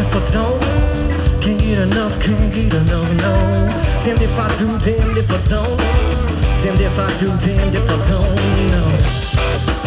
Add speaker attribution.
Speaker 1: if I don't. Can't get enough, can't get enough, no. Damned if I do, damned if I don't. Damned if I do, damned if I don't, no.